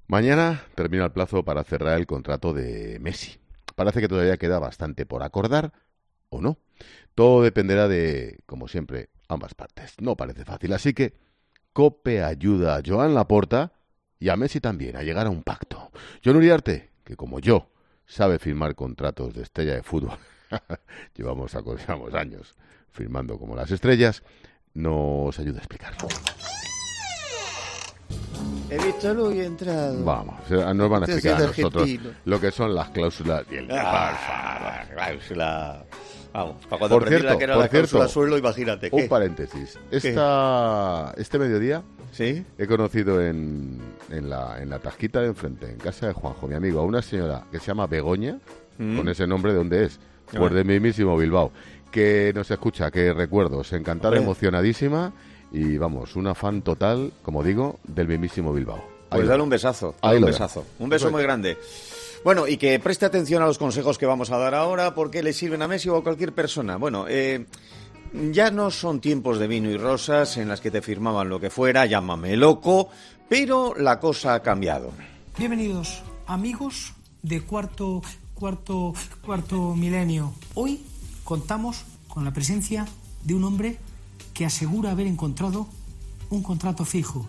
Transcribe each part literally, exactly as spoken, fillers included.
Mañana termina el plazo para cerrar el contrato de Messi. Parece que todavía queda bastante por acordar, o no. Todo dependerá de, como siempre, ambas partes. No parece fácil, así que COPE ayuda a Joan Laporta y a Messi también a llegar a un pacto. Jon Uriarte, que como yo, sabe firmar contratos de estrella de fútbol, llevamos, llevamos años firmando como las estrellas, nos ayuda a explicarlo. He visto luz y he entrado. Vamos, nos van a explicar a nosotros lo que son las cláusulas y el ah, cláusula. Vamos, para cuando por cierto, que era por la cierto, cláusula suelo, imagínate. Un ¿qué? paréntesis. Esta, este mediodía ¿Sí? he conocido en, en, la, en la tasquita de enfrente, en casa de Juanjo, mi amigo, a una señora que se llama Begoña, ¿Mm? con ese nombre, ¿de dónde es? Pues ah. de mismísimo Bilbao, que nos escucha, que recuerdos, encantada, emocionadísima. Y vamos, una fan total, como digo, del mismísimo Bilbao. Ahí pues dale un besazo, dale un besazo. Un beso muy grande. Bueno, y que preste atención a los consejos que vamos a dar ahora, porque le sirven a Messi o a cualquier persona. Bueno, eh, ya no son tiempos de vino y rosas en las que te firmaban lo que fuera, llámame loco, pero la cosa ha cambiado. Bienvenidos, amigos de cuarto, cuarto, cuarto milenio. Hoy contamos con la presencia de un hombre que asegura haber encontrado un contrato fijo.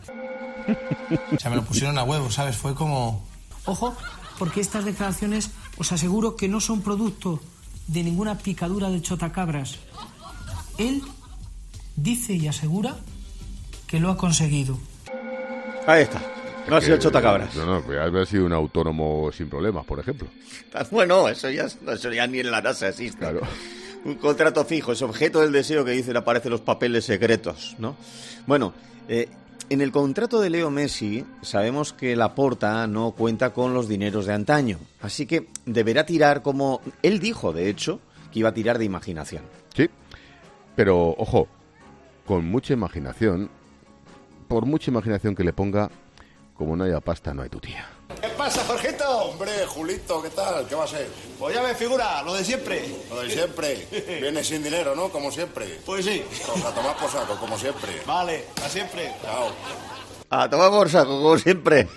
O sea, me lo pusieron a huevo, ¿sabes? Fue como... Ojo, porque estas declaraciones os aseguro que no son producto de ninguna picadura del chotacabras. Él dice y asegura que lo ha conseguido. Ahí está. No ha sido el chotacabras. No, no, pues haber sido un autónomo sin problemas, por ejemplo. Bueno, eso ya, eso ya ni en la NASA existe. Claro. Un contrato fijo, es objeto del deseo que dicen aparecen los papeles secretos, ¿no? Bueno, eh, en el contrato de Leo Messi sabemos que Laporta no cuenta con los dineros de antaño, así que deberá tirar, como él dijo, de hecho, que iba a tirar de imaginación. Sí, pero ojo, con mucha imaginación, por mucha imaginación que le ponga, como no haya pasta, no hay tutía. ¿Qué pasa, Jorgito? Hombre, Julito, ¿qué tal? ¿Qué va a ser? Pues ya me figura, lo de siempre. Lo de siempre. Vienes sin dinero, ¿no? Como siempre. Pues sí. Pues a tomar por saco, como siempre. Vale, a siempre. Chao. A tomar por saco, como siempre.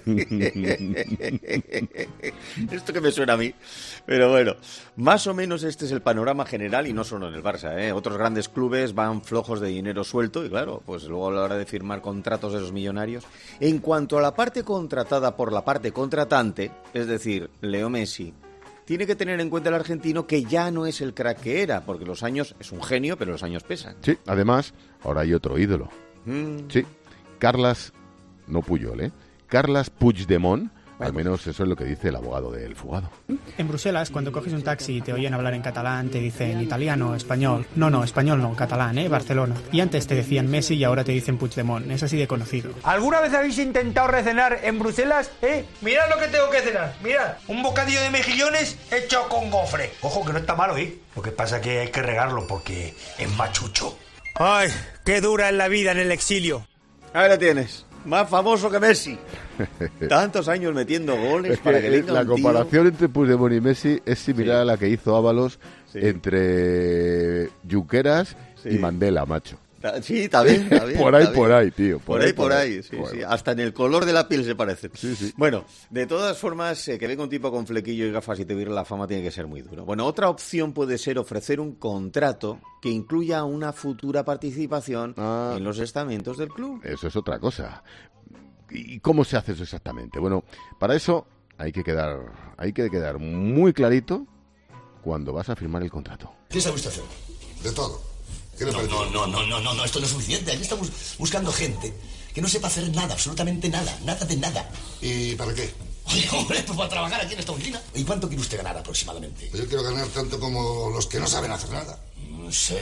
Esto que me suena a mí. Pero bueno, más o menos este es el panorama general y no solo en el Barça, ¿eh? Otros grandes clubes van flojos de dinero suelto y claro, pues luego a la hora de firmar contratos de esos millonarios. En cuanto a la parte contratada por la parte contratante, es decir, Leo Messi, tiene que tener en cuenta el argentino que ya no es el crack que era, porque los años, es un genio, pero los años pesan. Sí, además, ahora hay otro ídolo. Mm. Sí, Carles, no Puyol, ¿eh? Carles Puigdemont, al menos eso es lo que dice el abogado del fugado. En Bruselas, cuando coges un taxi y te oyen hablar en catalán, te dicen italiano, español. No, no, español no, catalán, ¿eh? Barcelona. Y antes te decían Messi y ahora te dicen Puigdemont. Es así de conocido. ¿Alguna vez habéis intentado recenar en Bruselas? ¿Eh? Mirad lo que tengo que cenar, mirad. Un bocadillo de mejillones hecho con gofre. Ojo, que no está malo, ¿eh? Lo que pasa es que hay que regarlo porque es machucho. Ay, qué dura es la vida en el exilio. Ahí lo tienes. Más famoso que Messi. Tantos años metiendo goles es que para que venga la un comparación tío. entre Puigdemont y Messi es similar Sí. a la que hizo Ábalos Sí. entre Junqueras Sí. y Mandela, macho. Sí, está bien, está bien. Por ahí, está bien. por ahí, tío. Por, ahí, por ahí, sí, Bueno. sí. Hasta en el color de la piel se parecen. Sí, sí. Bueno, de todas formas, eh, que venga un tipo con flequillo y gafas y te vire la fama tiene que ser muy duro. Bueno, otra opción puede ser ofrecer un contrato que incluya una futura participación Ah. en los estamentos del club. Eso es otra cosa. ¿Y cómo se hace eso exactamente? Bueno, para eso hay que quedar, hay que quedar muy clarito cuando vas a firmar el contrato. ¿Qué sabe usted hacer? De todo. ¿Qué le No, parece? no, no, no, no, no, no, esto no es suficiente. Aquí estamos buscando gente que no sepa hacer nada, absolutamente nada, nada de nada. ¿Y para qué? Oye, hombre, pues para trabajar aquí en esta oficina. ¿Y cuánto quiere usted ganar aproximadamente? Pues yo quiero ganar tanto como los que no saben hacer nada. No sé...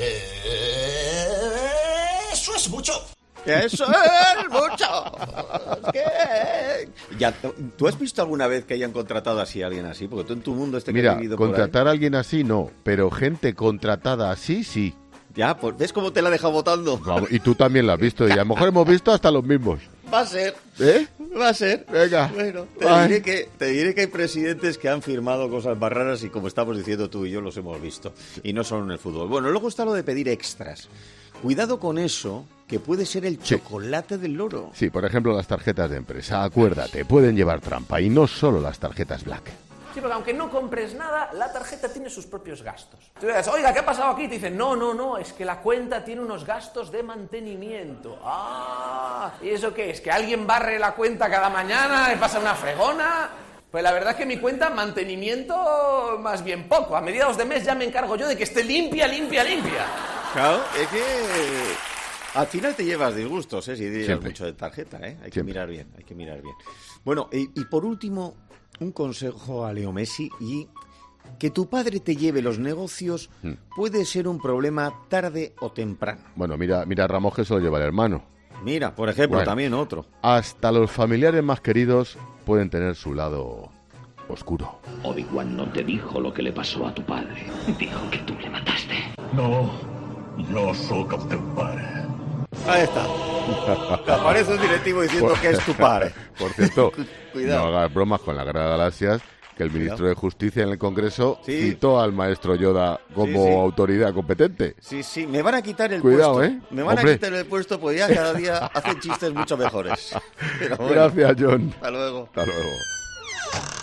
Eso es mucho. ¡Eso es mucho! ¿Qué? Ya, ¿tú has visto alguna vez que hayan contratado así a alguien así? Porque tú en tu mundo este que Mira, has vivido por ahí- contratar a alguien así no, pero gente contratada así, sí. Ya, pues ¿ves cómo te la deja votando? Vamos, y tú también lo has visto, y a lo mejor hemos visto hasta los mismos. Va a ser. ¿Eh? Va a ser. Venga. Bueno, te Ay. diré, que, te diré que hay presidentes que han firmado cosas más raras y como estamos diciendo tú y yo los hemos visto. Y no solo en el fútbol. Bueno, luego está lo de pedir extras. Cuidado con eso, que puede ser el Sí. chocolate del loro. Sí, por ejemplo, las tarjetas de empresa. Acuérdate, pueden llevar trampa y no solo las tarjetas Black. Sí, porque aunque no compres nada, la tarjeta tiene sus propios gastos. Tú dices, oiga, ¿qué ha pasado aquí? Te dicen, no, no, no, es que la cuenta tiene unos gastos de mantenimiento. Ah, ¿y eso qué es? ¿Que alguien barre la cuenta cada mañana, le pasa una fregona? Pues la verdad es que mi cuenta, mantenimiento, más bien poco. A mediados de mes ya me encargo yo de que esté limpia, limpia, limpia. Claro, es que al final te llevas disgustos, ¿eh? Si llevas Siempre. mucho de tarjeta, ¿eh? Hay que Siempre. mirar bien, hay que mirar bien. Bueno, y, y por último, un consejo a Leo Messi, y que tu padre te lleve los negocios Mm. puede ser un problema tarde o temprano. Bueno, mira, mira a Ramos, que se lo lleva el hermano. Mira, por ejemplo, Bueno. también otro. Hasta los familiares más queridos pueden tener su lado oscuro. Obi-Wan no te dijo lo que le pasó a tu padre. Dijo que tú le mataste. No, no soy el teu pare. Ahí está. Te aparece un directivo diciendo que es tu padre. Por cierto, Cuidado. no hagas bromas con la Guerra de Galaxias, que el ministro Cuidado. de Justicia en el Congreso Sí. citó al maestro Yoda como Sí, sí. autoridad competente. Sí, sí, me van a quitar el Cuidado, puesto. ¿eh? Me van Hombre. a quitar el puesto, pues ya cada día hacen chistes mucho mejores. Pero bueno, Gracias, John. hasta luego. Hasta luego.